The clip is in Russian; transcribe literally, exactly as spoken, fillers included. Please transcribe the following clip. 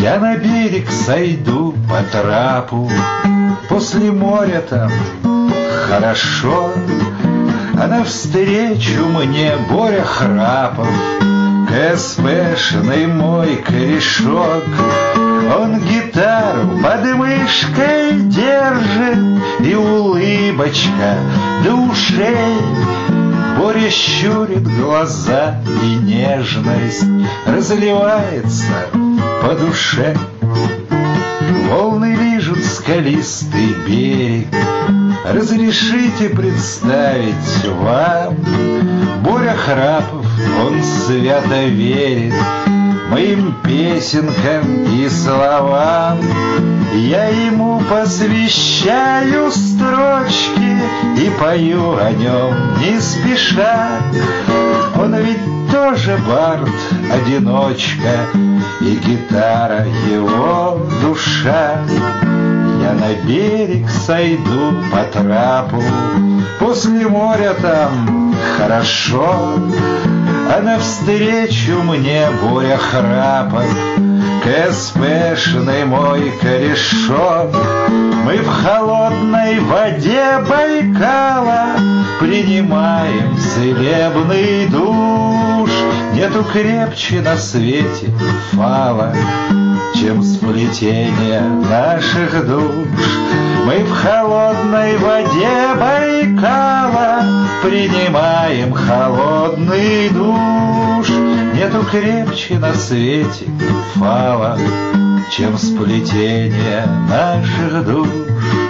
Я на берег сойду по трапу, после моря там хорошо, а навстречу мне Боря Храпов, КСПшный мой корешок. Он гитару под мышкой держит, и улыбочка до ушей. Боря щурит глаза, и нежность разливается по душе. Волны лижут скалистый берег, разрешите представить вам Боря Храпов, он свято верит моим песенкам и словам. Я ему посвящаю строчки и пою о нем не спеша. Он ведь тоже бард, одиночка, и гитара его душа. Я на берег сойду по трапу, после моря там хорошо, а навстречу мне Боря Храпов, КСПшный мой корешок. Мы в холодной воде Байкала принимаем целебный душ. Нету крепче на свете фала, чем сплетение наших душ. Мы в холодной воде Байкала принимаем холодный душ. Нету крепче на свете фала, чем сплетение наших душ.